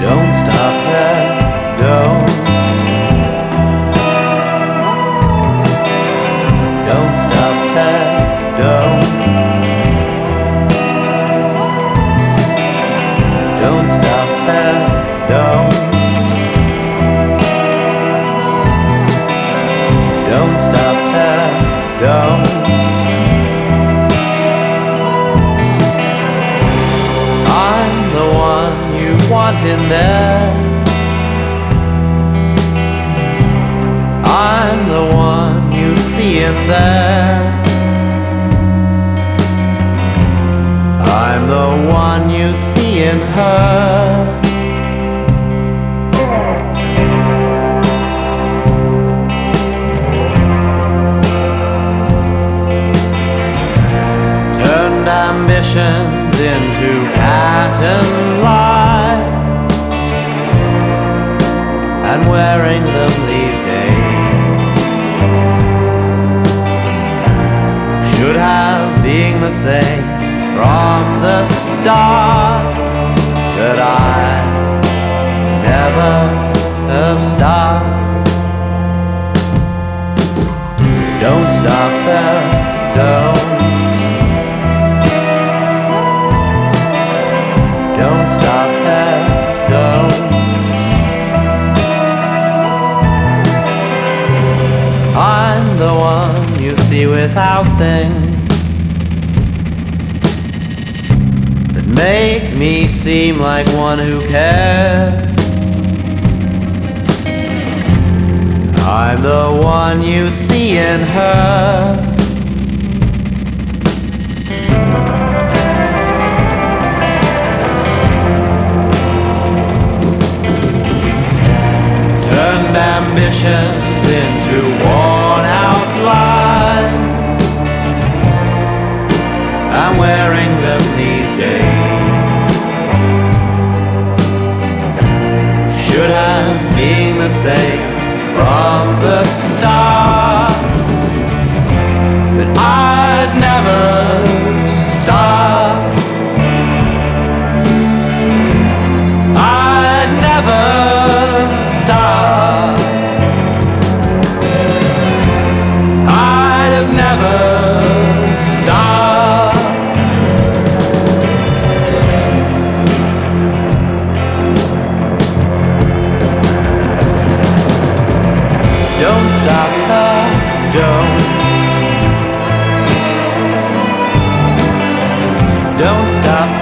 Don't stop there, don't stop there, don't stop there, don't stop there, don't I'm the one you want in there, I'm the one you see in there, I'm the one you see in her. Turned ambitions into pattern lies, and wearing them these days should have been the same from the start, but I never have stopped. Don't stop there, don't stop there, don't I'm the one you see without things make me seem like one who cares. I'm the one you see in her. Turned ambitions into worn out lies, I'm wearing them these days. Should have been the same from the start, but I'd never stop. I'd never stop. I'd have never stopped. Don't stop there, don't stop